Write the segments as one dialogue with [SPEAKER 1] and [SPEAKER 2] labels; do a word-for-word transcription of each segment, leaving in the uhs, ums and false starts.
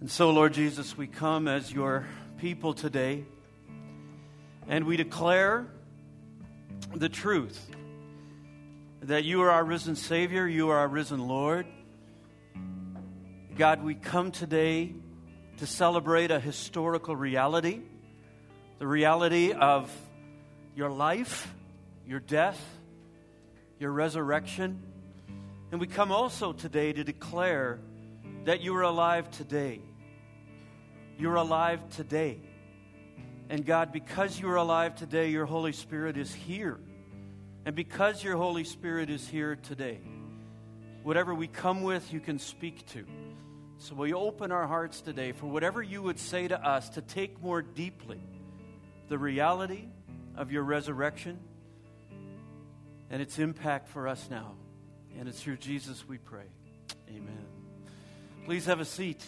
[SPEAKER 1] And so, Lord Jesus, we come as your people today, and we declare the truth that you are our risen Savior, you are our risen Lord. God, we come today to celebrate a historical reality, the reality of your life, your death, your resurrection. And we come also today to declare that you are alive today. You're alive today. And God, because you are alive today, your Holy Spirit is here. And because your Holy Spirit is here today, whatever we come with, you can speak to. So we open our hearts today for whatever you would say to us to take more deeply the reality of your resurrection and its impact for us now. And it's through Jesus we pray. Amen. Please have a seat.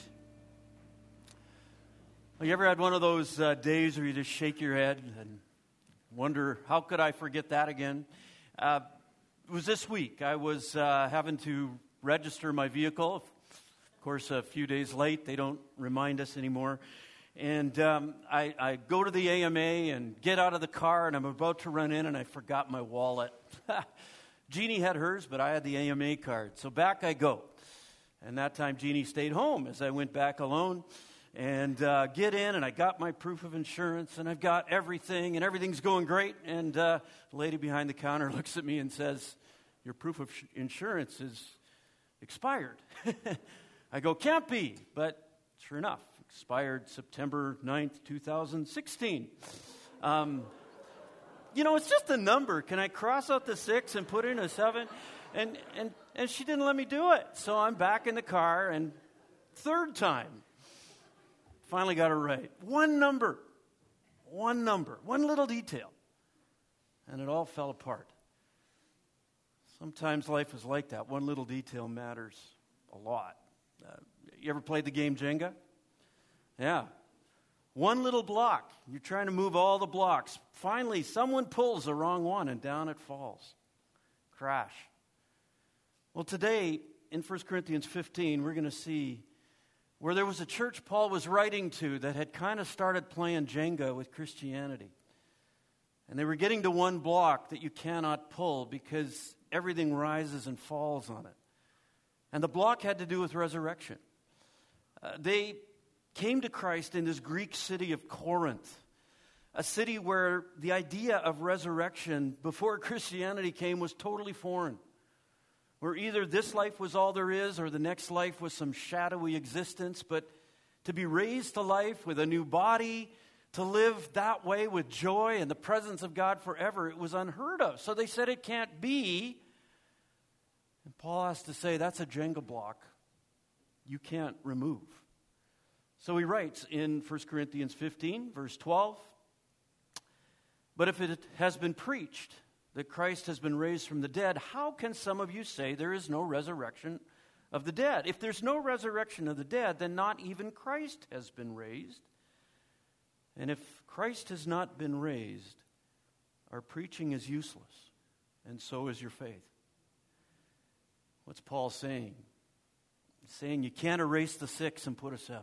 [SPEAKER 1] Have you ever had one of those uh, days where you just shake your head and wonder, how could I forget that again? Uh, it was this week. I was uh, having to register my vehicle. Of course, a few days late. They don't remind us anymore. And um, I, I go to the A M A and get out of the car, and I'm about to run in, and I forgot my wallet. Jeannie had hers, but I had the A M A card. So back I go. And that time, Jeannie stayed home as I went back alone. And uh, get in, and I got my proof of insurance, and I've got everything, and everything's going great. And uh, the lady behind the counter looks at me and says, your proof of sh- insurance is expired. I go, can't be. But sure enough, expired September ninth, twenty sixteen. Um, you know, it's just a number. Can I cross out the six and put in a seven? And, and, and she didn't let me do it. So I'm back in the car, and third time. Finally got it right. One number, one number, one little detail, and it all fell apart. Sometimes life is like that. One little detail matters a lot. Uh, you ever played the game Jenga? Yeah. One little block. You're trying to move all the blocks. Finally, someone pulls the wrong one, and down it falls. Crash. Well, today, in First Corinthians fifteen, we're going to see where there was a church Paul was writing to that had kind of started playing Jenga with Christianity. And they were getting to one block that you cannot pull because everything rises and falls on it. And the block had to do with resurrection. Uh, they came to Christ in this Greek city of Corinth, a city where the idea of resurrection before Christianity came was totally foreign. Where either this life was all there is or the next life was some shadowy existence. But to be raised to life with a new body, to live that way with joy and the presence of God forever, it was unheard of. So they said it can't be. And Paul has to say that's a Jenga block you can't remove. So he writes in First Corinthians fifteen, verse twelve, but if it has been preached that Christ has been raised from the dead, how can some of you say there is no resurrection of the dead? If there's no resurrection of the dead, then not even Christ has been raised. And if Christ has not been raised, our preaching is useless, and so is your faith. What's Paul saying? He's saying you can't erase the six and put a seven.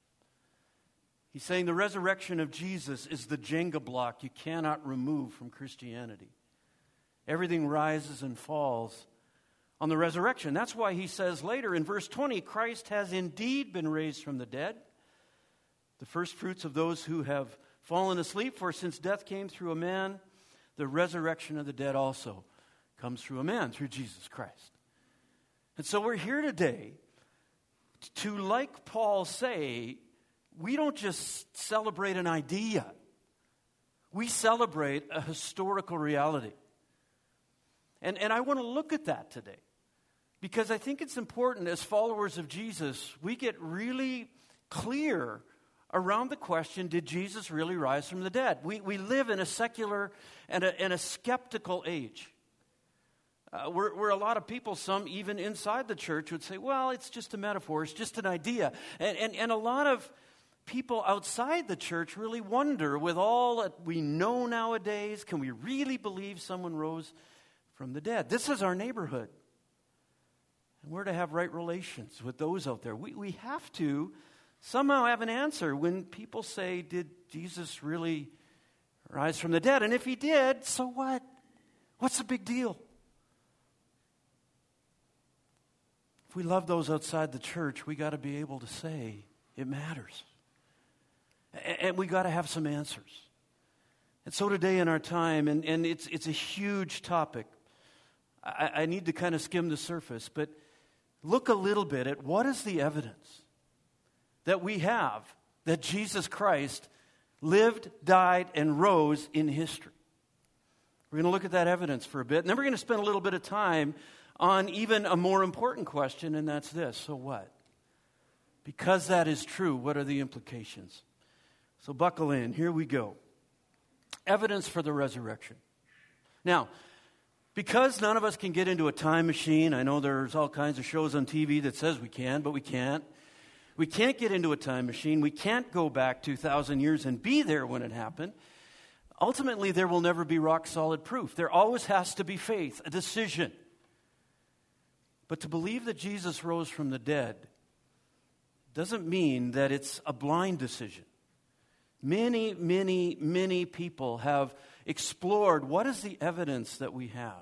[SPEAKER 1] He's saying the resurrection of Jesus is the Jenga block you cannot remove from Christianity. Everything rises and falls on the resurrection. That's why he says later in verse twenty, Christ has indeed been raised from the dead, the first fruits of those who have fallen asleep. For since death came through a man, the resurrection of the dead also comes through a man, through Jesus Christ. And so we're here today to, like Paul say, we don't just celebrate an idea. We celebrate a historical reality. And, and I want to look at that today because I think it's important as followers of Jesus, we get really clear around the question, did Jesus really rise from the dead? We, we live in a secular and a, and a skeptical age. Uh, where, where a lot of people, some even inside the church, would say, well, it's just a metaphor, it's just an idea. And, and, and a lot of people outside the church really wonder, with all that we know nowadays, can we really believe someone rose from the dead? This is our neighborhood. And we're to have right relations with those out there. We, we have to somehow have an answer when people say, did Jesus really rise from the dead? And if he did, so what? What's the big deal? If we love those outside the church, we got to be able to say it matters. And we got to have some answers. And so today in our time, and, and it's, it's a huge topic, I, I need to kind of skim the surface, but look a little bit at what is the evidence that we have that Jesus Christ lived, died, and rose in history. We're going to look at that evidence for a bit, and then we're going to spend a little bit of time on even a more important question, and that's this: so what? Because that is true, what are the implications? So buckle in. Here we go. Evidence for the resurrection. Now, because none of us can get into a time machine, I know there's all kinds of shows on T V that says we can, but we can't. We can't get into a time machine. We can't go back two thousand years and be there when it happened. Ultimately, there will never be rock-solid proof. There always has to be faith, a decision. But to believe that Jesus rose from the dead doesn't mean that it's a blind decision. Many, many, many people have explored what is the evidence that we have,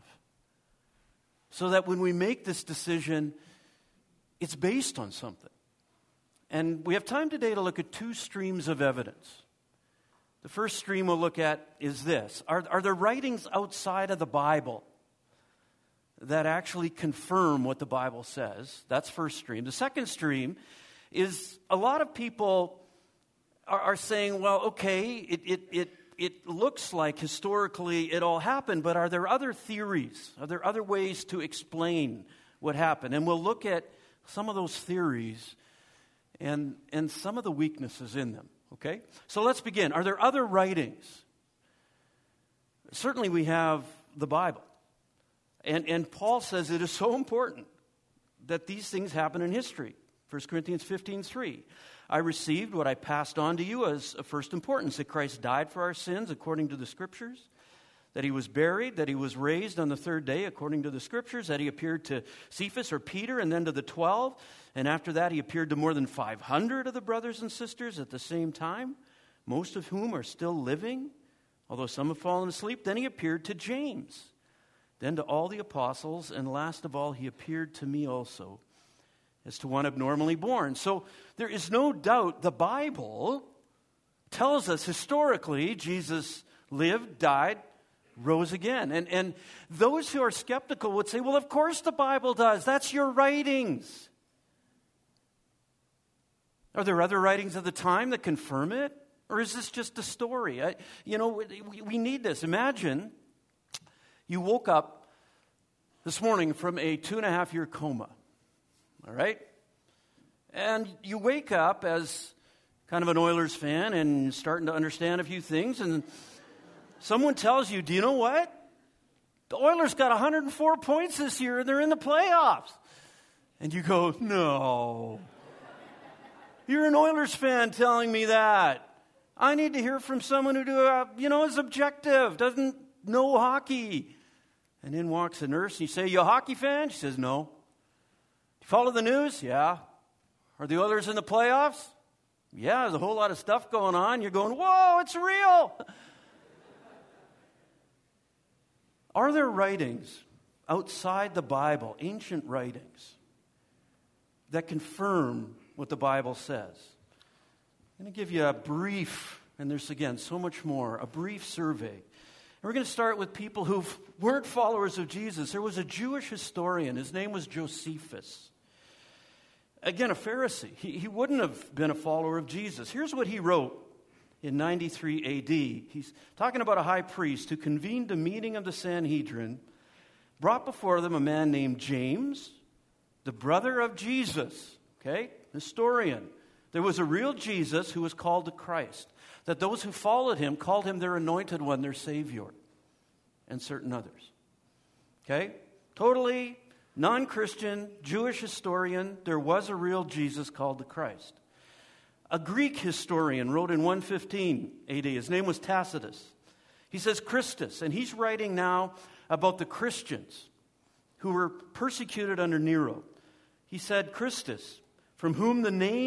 [SPEAKER 1] so that when we make this decision, it's based on something. And we have time today to look at two streams of evidence. The first stream we'll look at is this. Are, are there writings outside of the Bible that actually confirm what the Bible says? That's first stream. The second stream is a lot of people are, are saying, well, okay, it, it, it, it looks like historically it all happened, but are there other theories? Are there other ways to explain what happened? And we'll look at some of those theories and, and some of the weaknesses in them. Okay? So let's begin. Are there other writings? Certainly we have the Bible. And, and Paul says it is so important that these things happen in history. First Corinthians fifteen three. I received what I passed on to you as of first importance, that Christ died for our sins according to the Scriptures, that he was buried, that he was raised on the third day according to the Scriptures, that he appeared to Cephas or Peter and then to the twelve, and after that he appeared to more than five hundred of the brothers and sisters at the same time, most of whom are still living, although some have fallen asleep. Then he appeared to James, then to all the apostles, and last of all he appeared to me also, as to one abnormally born. So there is no doubt the Bible tells us historically Jesus lived, died, rose again. And, and those who are skeptical would say, well, of course the Bible does. That's your writings. Are there other writings of the time that confirm it? Or is this just a story? I, you know, we, we need this. Imagine you woke up this morning from a two and a half year coma. All right? And you wake up as kind of an Oilers fan and starting to understand a few things, and someone tells you, do you know what? The Oilers got one hundred four points this year and they're in the playoffs. And you go, no. You're an Oilers fan telling me that. I need to hear from someone who, do, uh, you know, is objective, doesn't know hockey. And in walks a nurse and you say, you a hockey fan? She says, no. You follow the news? Yeah. Are the Oilers in the playoffs? Yeah, there's a whole lot of stuff going on. You're going, whoa, it's real. Are there writings outside the Bible, ancient writings, that confirm what the Bible says? I'm going to give you a brief, and there's again so much more, a brief survey. And we're going to start with people who weren't followers of Jesus. There was a Jewish historian. His name was Josephus. Again, a Pharisee. He, he wouldn't have been a follower of Jesus. Here's what he wrote in ninety-three A D. He's talking about a high priest who convened a meeting of the Sanhedrin, brought before them a man named James, the brother of Jesus. Okay? Historian. There was a real Jesus who was called the Christ. That those who followed him called him their anointed one, their Savior, and certain others. Okay? Totally non-Christian, Jewish historian. There was a real Jesus called the Christ. A Greek historian wrote in one fifteen A D. His name was Tacitus. He says Christus, and he's writing now about the Christians who were persecuted under Nero. He said, Christus, from whom the name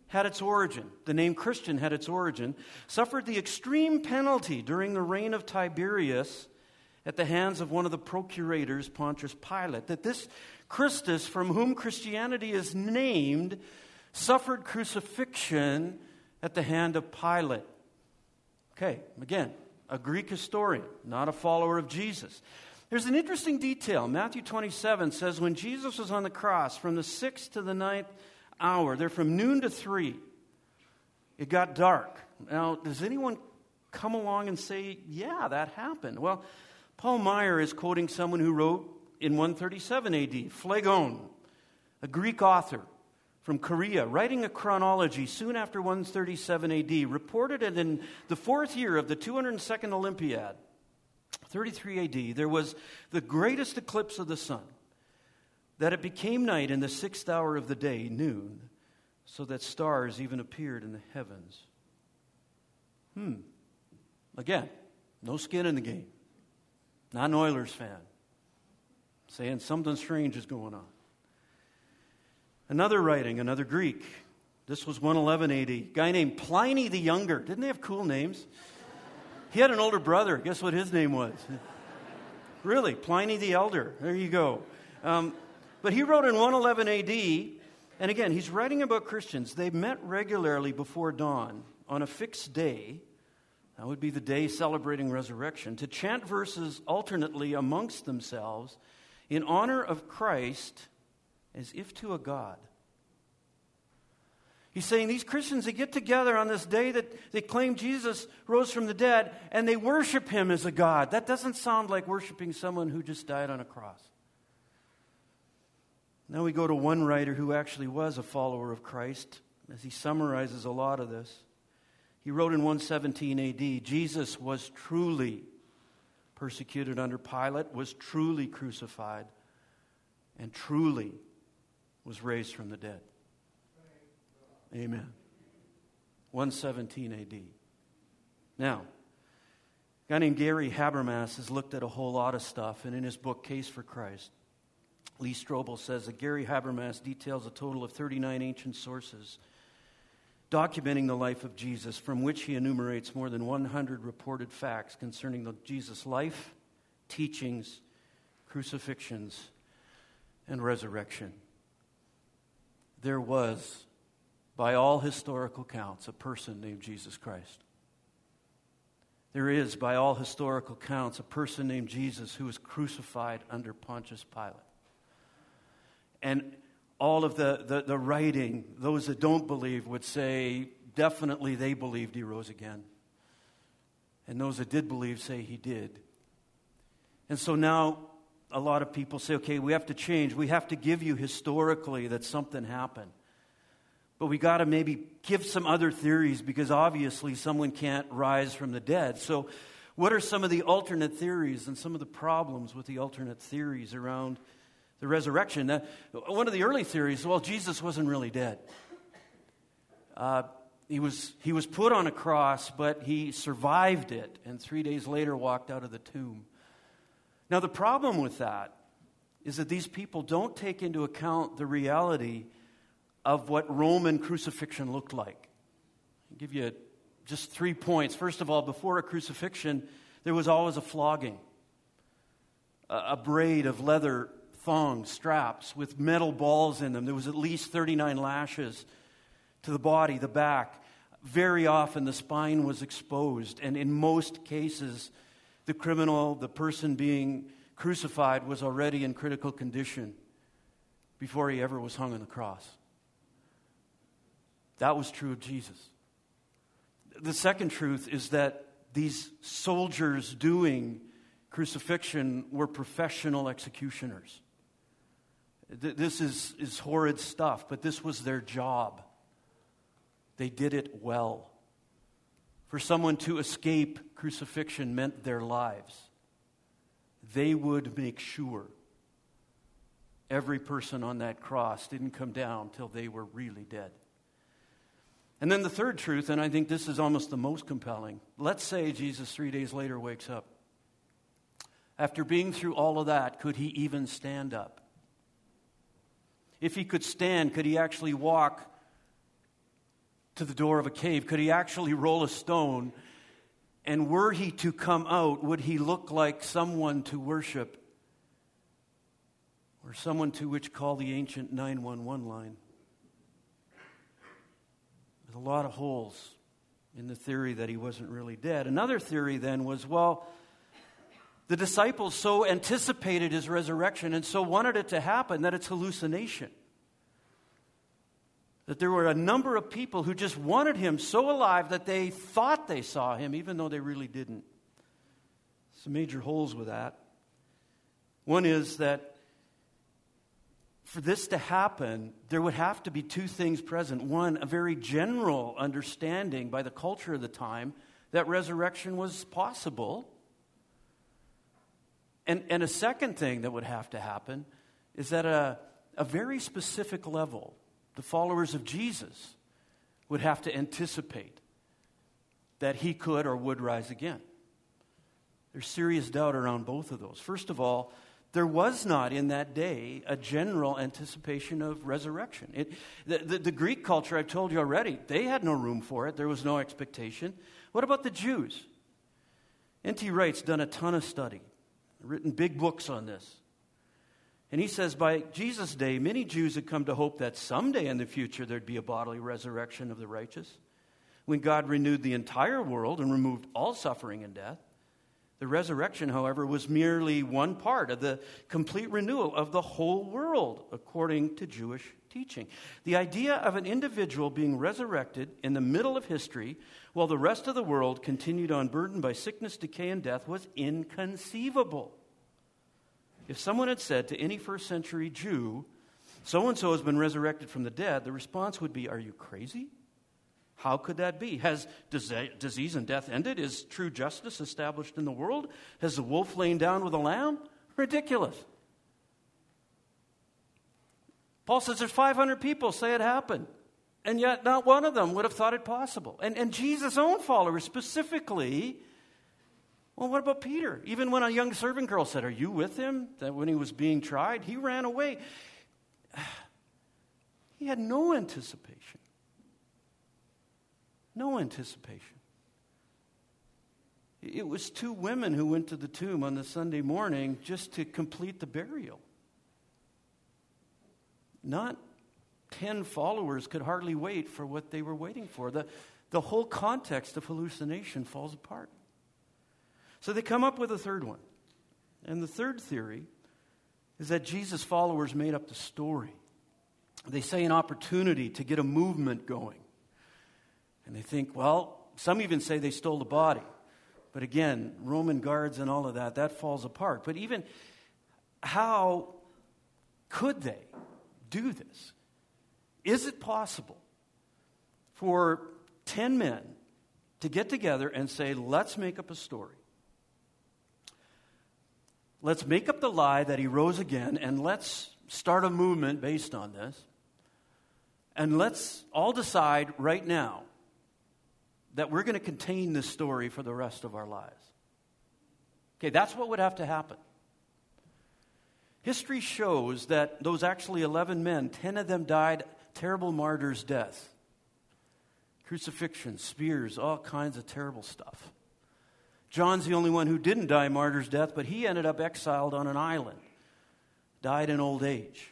[SPEAKER 1] had its origin, the name Christian had its origin, suffered the extreme penalty during the reign of Tiberius at the hands of one of the procurators, Pontius Pilate. That this Christus, from whom Christianity is named, suffered crucifixion at the hand of Pilate. Okay, again, a Greek historian, not a follower of Jesus. There's an interesting detail. Matthew twenty-seven says when Jesus was on the cross, from the sixth to the ninth hour, they're from noon to three, it got dark. Now, does anyone come along and say, yeah, that happened? Well, Paul Meyer is quoting someone who wrote in one thirty-seven A D, Phlegon, a Greek author from Korea, writing a chronology soon after one thirty-seven A D, reported that in the fourth year of the two hundred second Olympiad, thirty-three A D, there was the greatest eclipse of the sun, that it became night in the sixth hour of the day, noon, so that stars even appeared in the heavens. Hmm. Again, no skin in the game. Not an Oilers fan. Saying something strange is going on. Another writing, another Greek. This was one eleven A D. Guy named Pliny the Younger. Didn't they have cool names? He had an older brother. Guess what his name was? Really, Pliny the Elder. There you go. Um, but he wrote in one eleven A D, and again, he's writing about Christians. They met regularly before dawn on a fixed day. That would be the day celebrating resurrection, to chant verses alternately amongst themselves in honor of Christ as if to a god. He's saying these Christians, they get together on this day that they claim Jesus rose from the dead, and they worship him as a god. That doesn't sound like worshiping someone who just died on a cross. Now we go to one writer who actually was a follower of Christ, as he summarizes a lot of this. He wrote in one seventeen A D, Jesus was truly persecuted under Pilate, was truly crucified, and truly was raised from the dead. Amen. one seventeen A D. Now, a guy named Gary Habermas has looked at a whole lot of stuff, and in his book, Case for Christ, Lee Strobel says that Gary Habermas details a total of thirty-nine ancient sources documenting the life of Jesus, from which he enumerates more than one hundred reported facts concerning the Jesus' life, teachings, crucifixions, and resurrection. There was, by all historical counts, a person named Jesus Christ. There is, by all historical counts, a person named Jesus who was crucified under Pontius Pilate. And all of the, the, the writing, those that don't believe would say, definitely they believed he rose again. And those that did believe say he did. And so now a lot of people say, okay, we have to change. We have to give you historically that something happened. But we got to maybe give some other theories, because obviously someone can't rise from the dead. So what are some of the alternate theories and some of the problems with the alternate theories around the resurrection? Now, one of the early theories, well, Jesus wasn't really dead. Uh, he was he was put on a cross, but he survived it, and three days later walked out of the tomb. Now, the problem with that is that these people don't take into account the reality of what Roman crucifixion looked like. I'll give you just three points. First of all, before a crucifixion, there was always a flogging, a, a braid of leather thongs, straps with metal balls in them. There was at least thirty-nine lashes to the body, the back. Very often the spine was exposed, and in most cases, the criminal, the person being crucified, was already in critical condition before he ever was hung on the cross. That was true of Jesus. The second truth is that these soldiers doing crucifixion were professional executioners. This is, is horrid stuff, but this was their job. They did it well. For someone to escape crucifixion meant their lives. They would make sure every person on that cross didn't come down till they were really dead. And then the third truth, and I think this is almost the most compelling. Let's say Jesus three days later wakes up. After being through all of that, could he even stand up? If he could stand, could he actually walk to the door of a cave? Could he actually roll a stone? And were he to come out, would he look like someone to worship, or someone to which call the ancient nine one one line? There's a lot of holes in the theory that he wasn't really dead. Another theory then was, well, the disciples so anticipated his resurrection and so wanted it to happen that it's hallucination. That there were a number of people who just wanted him so alive that they thought they saw him, even though they really didn't. Some major holes with that. One is that for this to happen, there would have to be two things present. One, a very general understanding by the culture of the time that resurrection was possible. And, and a second thing that would have to happen is that a, a very specific level, the followers of Jesus would have to anticipate that he could or would rise again. There's serious doubt around both of those. First of all, there was not in that day a general anticipation of resurrection. It, the, the, the Greek culture, I've told you already, they had no room for it. There was no expectation. What about the Jews? N T Wright's done a ton of study, written big books on this. And he says by Jesus' day, many Jews had come to hope that someday in the future there'd be a bodily resurrection of the righteous. When God renewed the entire world and removed all suffering and death, the resurrection, however, was merely one part of the complete renewal of the whole world, according to Jewish teaching. The idea of an individual being resurrected in the middle of history while the rest of the world continued unburdened by sickness, decay, and death was inconceivable. If someone had said to any first century Jew, so-and-so has been resurrected from the dead, the response would be, are you crazy? How could that be? Has disease and death ended? Is true justice established in the world? Has the wolf lain down with the lamb? Ridiculous. Paul says there's five hundred people say it happened, and yet not one of them would have thought it possible. And, and Jesus' own followers specifically, well, what about Peter? Even when a young servant girl said, are you with him? That when he was being tried, he ran away. He had no anticipation. No anticipation. It was two women who went to the tomb on the Sunday morning just to complete the burial. Not ten followers could hardly wait for what they were waiting for. The, the whole context of hallucination falls apart. So they come up with a third one. And the third theory is that Jesus' followers made up the story. They say an opportunity to get a movement going. And they think, well, some even say they stole the body. But again, Roman guards and all of that, that falls apart. But even how could they do this? Is it possible for ten men to get together and say, let's make up a story? Let's make up the lie that he rose again, and let's start a movement based on this. And let's all decide right now that we're going to contain this story for the rest of our lives. Okay, that's what would have to happen. History shows that those actually eleven men, ten of them died terrible martyrs' deaths. Crucifixion, spears, all kinds of terrible stuff. John's the only one who didn't die martyr's death, but he ended up exiled on an island. Died in old age.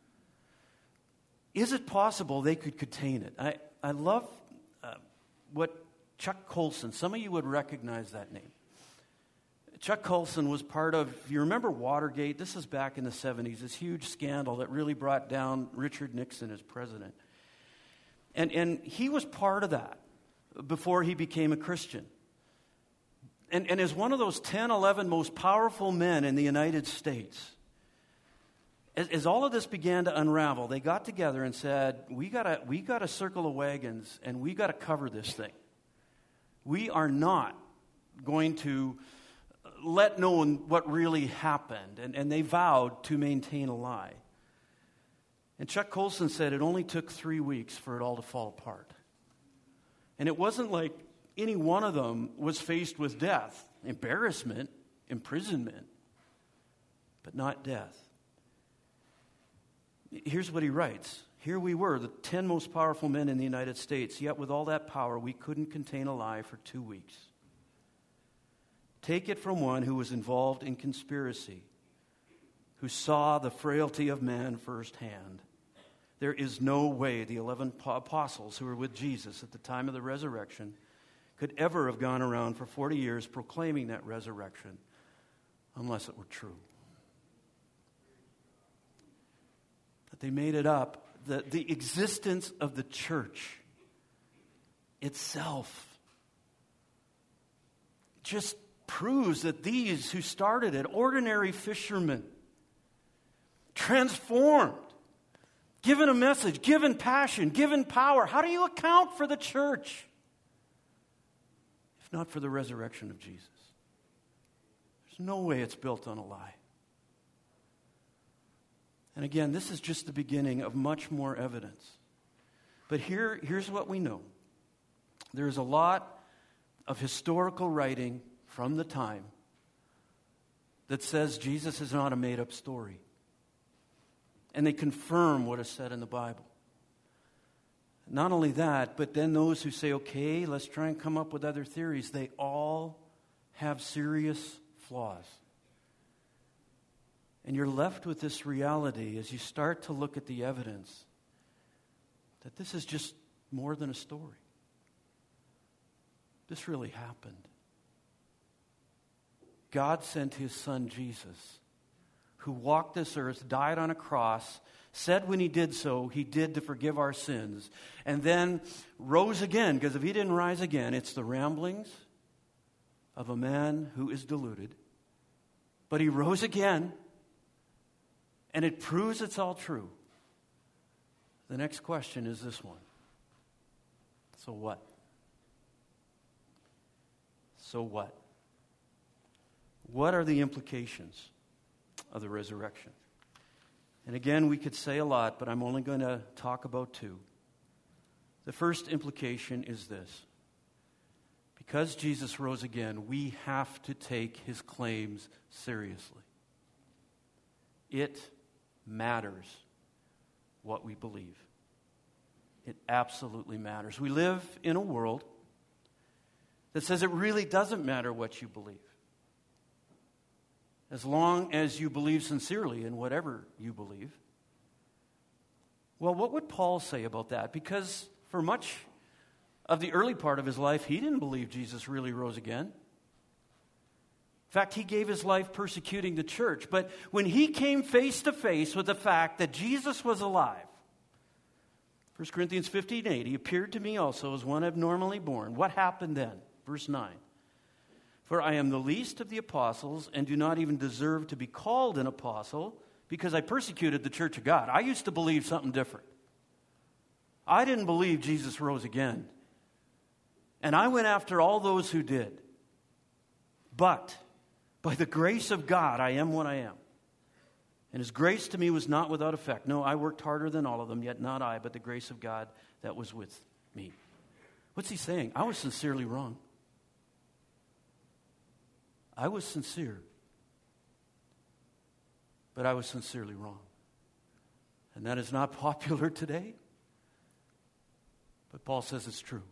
[SPEAKER 1] Is it possible they could contain it? I, I love uh, what Chuck Colson, some of you would recognize that name. Chuck Colson was part of, if you remember Watergate, this is back in the seventies, this huge scandal that really brought down Richard Nixon as president. And, and he was part of that before he became a Christian. And, and as one of those ten, eleven most powerful men in the United States, as, as all of this began to unravel, they got together and said, we gotta, we gotta circle the wagons and we gotta cover this thing. We are not going to let known what really happened. And, and they vowed to maintain a lie. And Chuck Colson said it only took three weeks for it all to fall apart. And it wasn't like any one of them was faced with death, embarrassment, imprisonment, but not death. Here's what he writes. Here we were, the ten most powerful men in the United States, yet with all that power, we couldn't contain a lie for two weeks. Take it from one who was involved in conspiracy, who saw the frailty of man firsthand. There is no way the eleven apostles who were with Jesus at the time of the resurrection could ever have gone around for forty years proclaiming that resurrection unless it were true. That they made it up. The, the existence of the church itself just proves that these who started it, ordinary fishermen, transformed, given a message, given passion, given power. How do you account for the church if not for the resurrection of Jesus? There's no way it's built on a lie. And again, this is just the beginning of much more evidence. But here, here's what we know. There's a lot of historical writing from the time that says Jesus is not a made-up story. And they confirm what is said in the Bible. Not only that, but then those who say, okay, let's try and come up with other theories, they all have serious flaws. And you're left with this reality as you start to look at the evidence that this is just more than a story. This really happened. God sent his son Jesus, who walked this earth, died on a cross, said when he did so, he did to forgive our sins, and then rose again, because if he didn't rise again, it's the ramblings of a man who is deluded. But he rose again, and it proves it's all true. The next question is this one. So what? So what? What are the implications of the resurrection? And again, we could say a lot, but I'm only going to talk about two. The first implication is this. Because Jesus rose again, we have to take his claims seriously. It matters what we believe. It absolutely matters. We live in a world that says it really doesn't matter what you believe. As long as you believe sincerely in whatever you believe. Well, what would Paul say about that? Because for much of the early part of his life, he didn't believe Jesus really rose again. In fact, he gave his life persecuting the church. But when he came face to face with the fact that Jesus was alive, First Corinthians fifteen eight, he appeared to me also as one abnormally born. What happened then? Verse nine. For I am the least of the apostles and do not even deserve to be called an apostle because I persecuted the church of God. I used to believe something different. I didn't believe Jesus rose again. And I went after all those who did. But by the grace of God, I am what I am. And his grace to me was not without effect. No, I worked harder than all of them, yet not I, but the grace of God that was with me. What's he saying? I was sincerely wrong. I was sincere. But I was sincerely wrong. And that is not popular today. But Paul says it's true.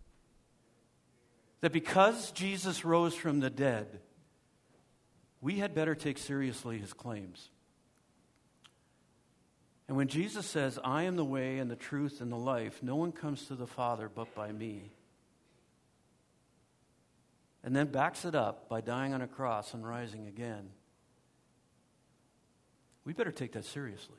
[SPEAKER 1] That because Jesus rose from the dead, we had better take seriously his claims. And when Jesus says, I am the way and the truth and the life, no one comes to the Father but by me. And then backs it up by dying on a cross and rising again. We better take that seriously.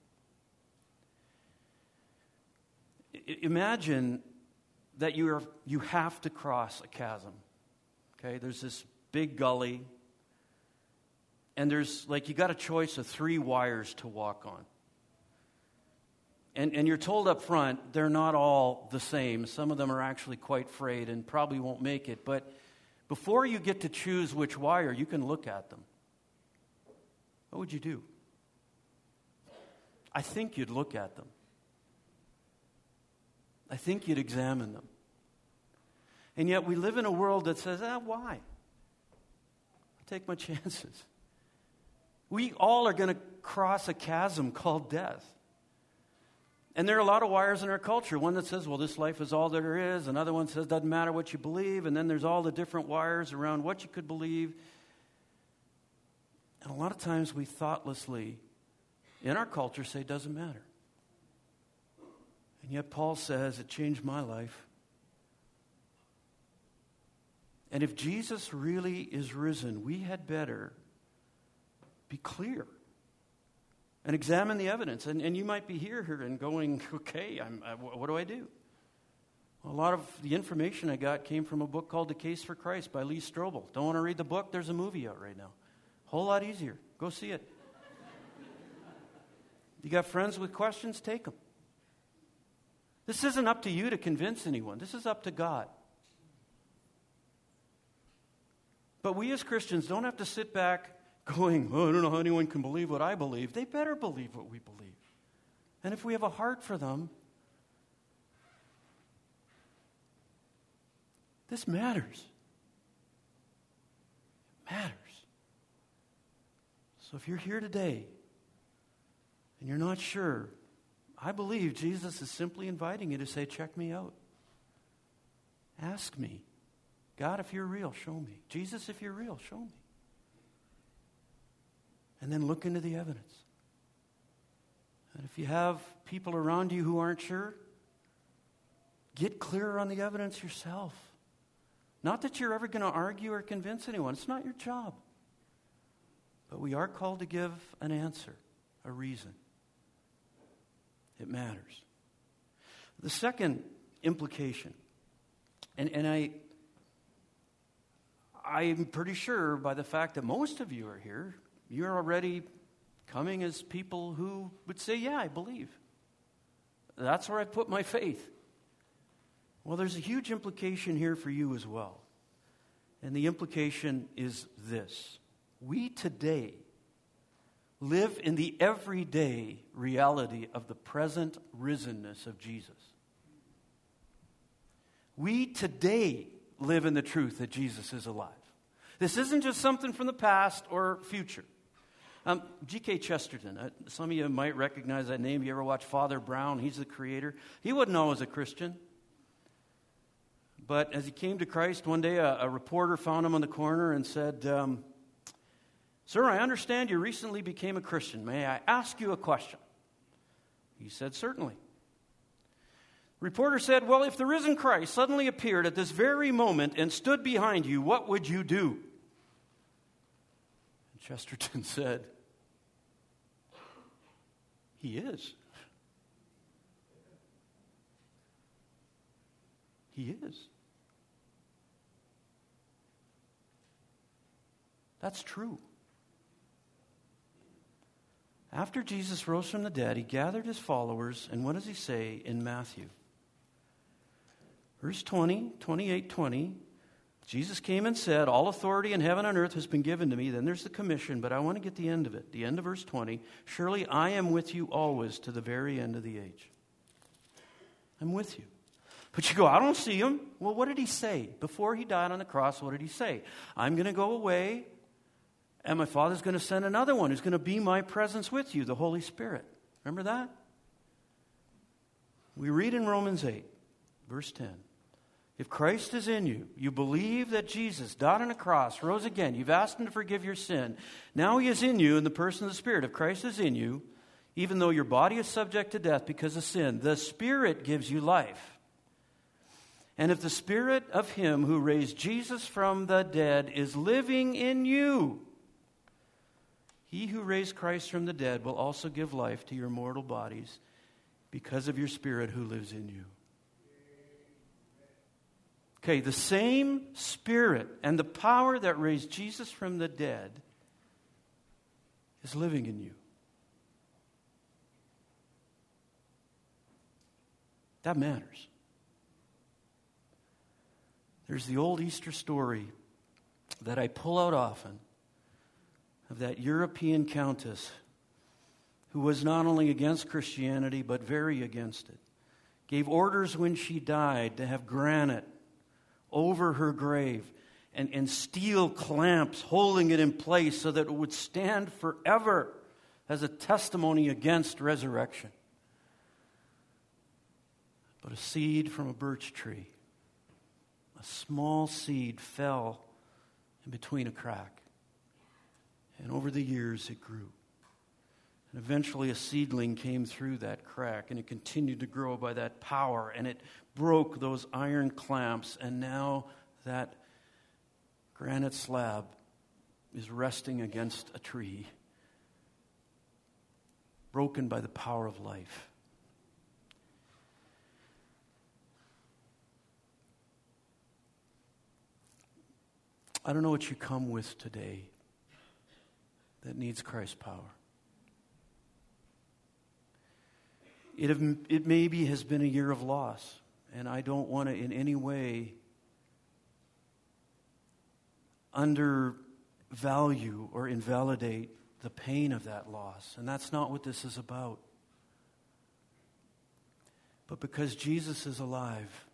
[SPEAKER 1] I- imagine that you are you have to cross a chasm. Okay, there's this big gully, and there's like you got a choice of three wires to walk on. And and you're told up front they're not all the same. Some of them are actually quite frayed and probably won't make it. But before you get to choose which wire, you can look at them. What would you do? I think you'd look at them. I think you'd examine them. And yet we live in a world that says, ah, why? I'll take my chances. We all are going to cross a chasm called death. And there are a lot of wires in our culture. One that says, well, this life is all there is. Another one says, doesn't matter what you believe. And then there's all the different wires around what you could believe. And a lot of times we thoughtlessly, in our culture, say, doesn't matter. And yet Paul says, it changed my life. And if Jesus really is risen, we had better be clear and examine the evidence. And, and you might be here, here and going, okay, I'm, I, what do I do? Well, a lot of the information I got came from a book called The Case for Christ by Lee Strobel. Don't want to read the book? There's a movie out right now. Whole lot easier. Go see it. You got friends with questions? Take them. This isn't up to you to convince anyone. This is up to God. But we as Christians don't have to sit back going, oh, I don't know how anyone can believe what I believe. They better believe what we believe. And if we have a heart for them, this matters. It matters. So if you're here today and you're not sure, I believe Jesus is simply inviting you to say, check me out. Ask me. God, if you're real, show me. Jesus, if you're real, show me. And then look into the evidence. And if you have people around you who aren't sure, get clearer on the evidence yourself. Not that you're ever going to argue or convince anyone. It's not your job. But we are called to give an answer, a reason. It matters. The second implication, and, and I, I'm pretty sure by the fact that most of you are here, you're already coming as people who would say, yeah, I believe. That's where I put my faith. Well, there's a huge implication here for you as well. And the implication is this. We today live in the everyday reality of the present risenness of Jesus. We today live in the truth that Jesus is alive. This isn't just something from the past or future. Um, G K Chesterton, uh, some of you might recognize that name. You ever watch Father Brown? He's the creator. He wouldn't know as a Christian. But as he came to Christ, one day a, a reporter found him on the corner and said, um, Sir, I understand you recently became a Christian. May I ask you a question? He said, certainly. The reporter said, well, if the risen Christ suddenly appeared at this very moment and stood behind you, what would you do? And Chesterton said, He is. He is. That's true. After Jesus rose from the dead, he gathered his followers, and what does he say in Matthew? Verse twenty, twenty-eight, twenty, Jesus came and said, all authority in heaven and earth has been given to me. Then there's the commission, but I want to get the end of it. The end of verse twenty, surely I am with you always to the very end of the age. I'm with you. But you go, I don't see him. Well, what did he say? Before he died on the cross, what did he say? I'm going to go away, and my Father's going to send another one who's going to be my presence with you, the Holy Spirit. Remember that? We read in Romans eight, verse ten. If Christ is in you, you believe that Jesus died on a cross, rose again, you've asked him to forgive your sin. Now he is in you in the person of the Spirit. If Christ is in you, even though your body is subject to death because of sin, the Spirit gives you life. And if the Spirit of him who raised Jesus from the dead is living in you, he who raised Christ from the dead will also give life to your mortal bodies because of your Spirit who lives in you. Okay, the same Spirit and the power that raised Jesus from the dead is living in you. That matters. There's the old Easter story that I pull out often of that European countess who was not only against Christianity but very against it. Gave orders when she died to have granite over her grave and, and steel clamps holding it in place so that it would stand forever as a testimony against resurrection. But a seed from a birch tree, a small seed fell in between a crack. And over the years it grew. And eventually a seedling came through that crack, and it continued to grow by that power, and it broke those iron clamps, and now that granite slab is resting against a tree, broken by the power of life. I don't know what you come with today that needs Christ's power. It, have, it maybe has been a year of loss, and I don't want to in any way undervalue or invalidate the pain of that loss. And that's not what this is about. But because Jesus is alive,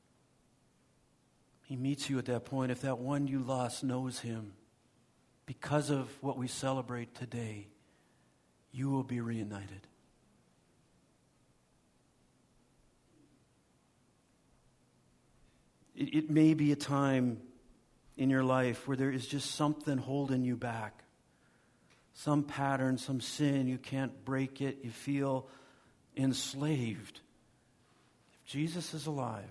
[SPEAKER 1] He meets you at that point. If that one you lost knows Him, because of what we celebrate today, you will be reunited. It, it may be a time in your life where there is just something holding you back. Some pattern, some sin, you can't break it, you feel enslaved. If Jesus is alive,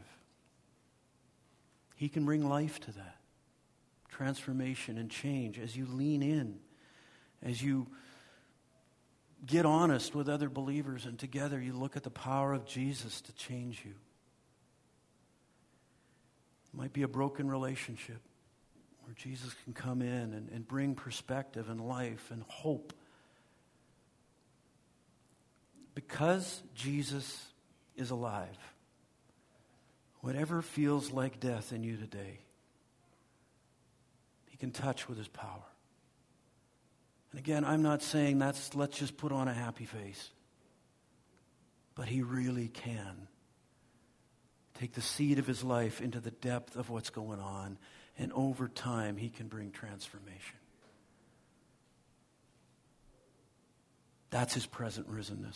[SPEAKER 1] He can bring life to that. Transformation and change as you lean in, as you get honest with other believers, and together you look at the power of Jesus to change you. It might be a broken relationship where Jesus can come in and, and bring perspective and life and hope. Because Jesus is alive, whatever feels like death in you today, He can touch with His power. And again, I'm not saying that's, let's just put on a happy face. But He really can take the seed of His life into the depth of what's going on, and over time He can bring transformation. That's His present risenness.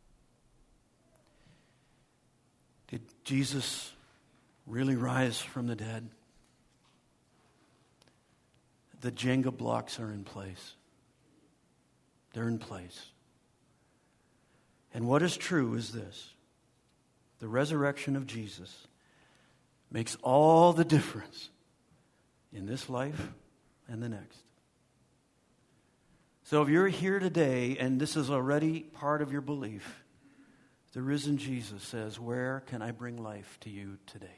[SPEAKER 1] Did Jesus really rise from the dead? The Jenga blocks are in place. They're in place. And what is true is this: the resurrection of Jesus makes all the difference in this life and the next. So if you're here today and this is already part of your belief, the risen Jesus says, where can I bring life to you today?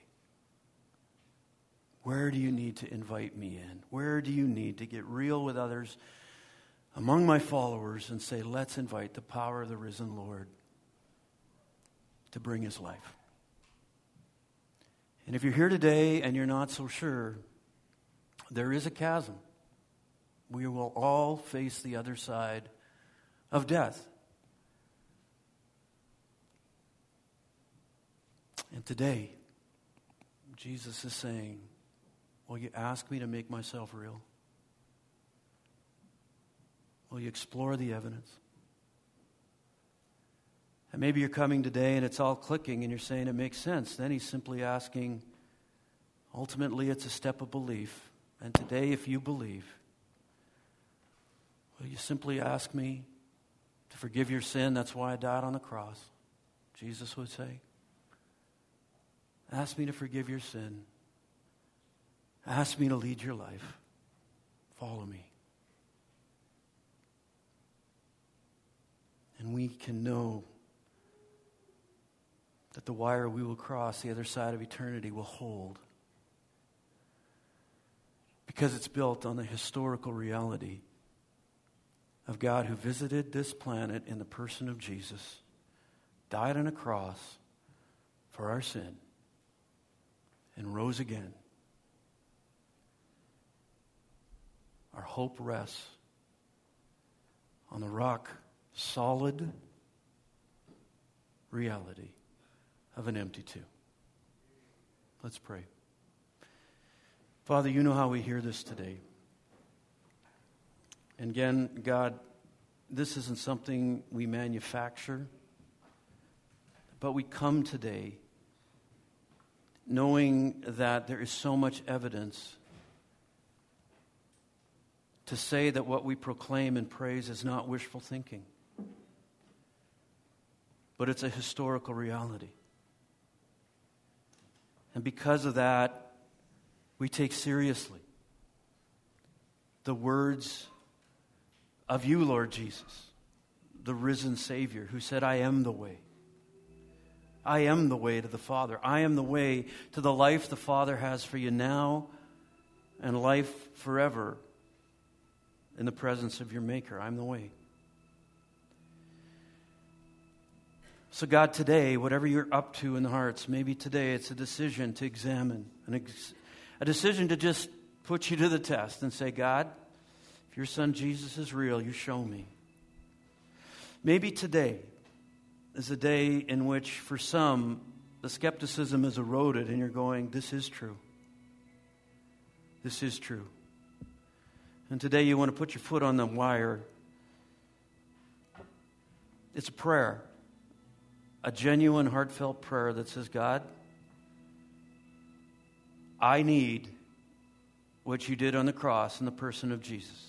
[SPEAKER 1] Where do you need to invite me in? Where do you need to get real with others among my followers and say, let's invite the power of the risen Lord to bring His life? And if you're here today and you're not so sure, there is a chasm. We will all face the other side of death. And today, Jesus is saying, will you ask me to make myself real? Will you explore the evidence? And maybe you're coming today and it's all clicking and you're saying it makes sense. Then He's simply asking, ultimately it's a step of belief. And today, if you believe, will you simply ask me to forgive your sin? That's why I died on the cross, Jesus would say. Ask me to forgive your sin. Ask me to lead your life. Follow me. And we can know that the wire we will cross, the other side of eternity, will hold. Because it's built on the historical reality of God who visited this planet in the person of Jesus, died on a cross for our sin, and rose again. Our hope rests on the rock solid reality of an empty tomb. Let's pray. Father, you know how we hear this today. And again, God, this isn't something we manufacture, but we come today knowing that there is so much evidence to say that what we proclaim and praise is not wishful thinking, but it's a historical reality. And because of that, we take seriously the words of you, Lord Jesus, the risen Savior, who said, I am the way. I am the way to the Father. I am the way to the life the Father has for you now and life forever in the presence of your Maker. I'm the way. So God, today, whatever you're up to in the hearts, maybe today it's a decision to examine, an ex- a decision to just put you to the test and say, God, if your Son Jesus is real, you show me. Maybe today is a day in which, for some, the skepticism is eroded and you're going, this is true. This is true. And today you want to put your foot on the wire. It's a prayer, a genuine, heartfelt prayer that says, God, I need what you did on the cross in the person of Jesus.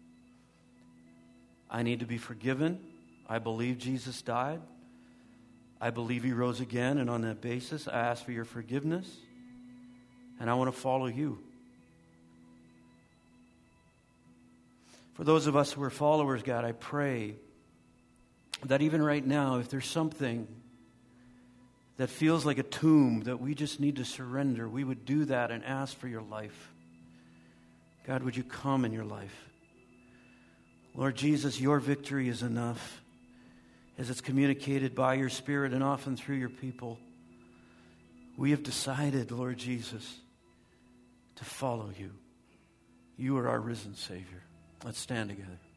[SPEAKER 1] I need to be forgiven. I believe Jesus died. I believe he rose again, and on that basis, I ask for your forgiveness, and I want to follow you. For those of us who are followers, God, I pray that even right now, if there's something that feels like a tomb that we just need to surrender, we would do that and ask for your life. God, would you come in your life? Lord Jesus, your victory is enough as it's communicated by your Spirit and often through your people. We have decided, Lord Jesus, to follow you. You are our risen Savior. Let's stand together.